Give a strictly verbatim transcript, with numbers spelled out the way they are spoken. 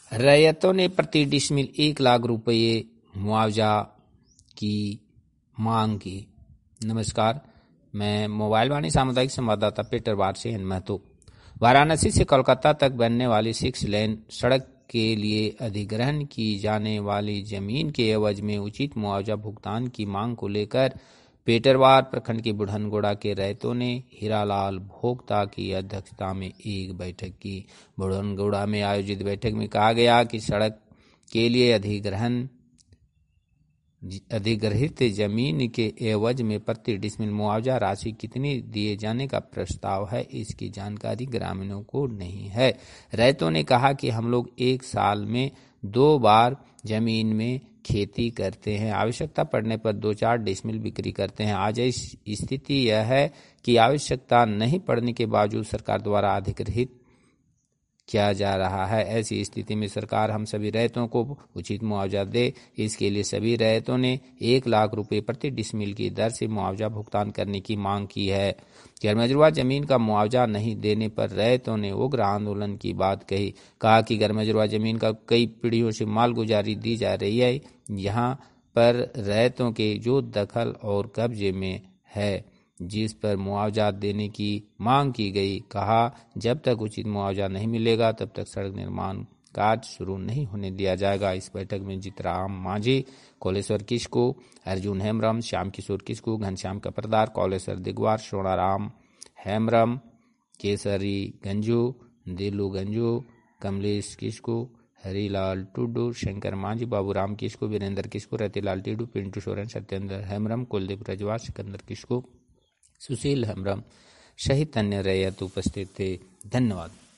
रैयतों ने प्रति डिसमिल एक लाख रुपये मुआवजा की मांग की। नमस्कार, मैं मोबाइल वाणी सामुदायिक संवाददाता पीटर वार से महतो। वाराणसी से कोलकाता तक बनने वाली सिक्स लेन सड़क के लिए अधिग्रहण की जाने वाली जमीन के एवज में उचित मुआवजा भुगतान की मांग को लेकर पेटरवार प्रखंड के बुढ़नगोड़ा के रैयतों ने हीरालाल भोक्ता की अध्यक्षता में एक बैठक की। बुढ़नगोड़ा में आयोजित बैठक में कहा गया कि सड़क के लिए अधिग्रहण अधिग्रहित जमीन के एवज में प्रति डिसमिल मुआवजा राशि कितनी दिए जाने का प्रस्ताव है, इसकी जानकारी ग्रामीणों को नहीं है। रैयतों ने कहा कि हम लोग एक साल में दो बार जमीन में खेती करते हैं, आवश्यकता पड़ने पर दो चार डिसमिल बिक्री करते हैं। आज इस स्थिति यह है कि आवश्यकता नहीं पड़ने के बावजूद सरकार द्वारा अधिग्रहित किया जा रहा है। ऐसी स्थिति में सरकार हम सभी रैयतों को उचित मुआवजा दे। इसके लिए सभी रैयतों ने एक लाख रुपए प्रति डिसमिल की दर से मुआवजा भुगतान करने की मांग की है। गैरमजरूआ जमीन का मुआवजा नहीं देने पर रैयतों ने उग्र आंदोलन की बात कही। कहा कि गैरमजरूआ जमीन का कई पीढ़ियों से मालगुजारी दी जा रही है, यहाँ पर रैयतों के जो दखल और कब्जे में है, जिस पर मुआवजा देने की मांग की गई। कहा, जब तक उचित मुआवजा नहीं मिलेगा तब तक सड़क निर्माण कार्य शुरू नहीं होने दिया जाएगा। इस बैठक में जितराम मांझी, कोलेश्वर किस्कू, अर्जुन हेम्ब्रम, श्याम किशोर किस्कू, घनश्याम कपरदार, कोलेश्वर दिगवार, सोनाराम हेम्ब्रम, केसरी गंजू, दिलू गंजू, कमलेश किस्कू, हरीलाल टुडू, शंकर मांझी, बाबूराम किस्कू, वीरेंद्र किस्कू, रतिलाल टिडू, पिंटू सोरेन, सत्येंद्र हेम्ब्रम, कुलदीप रजवार, सिकंदर किस्कू, सुशील हेम्ब्रम सहित अन्य रैयत उपस्थित थे। धन्यवाद।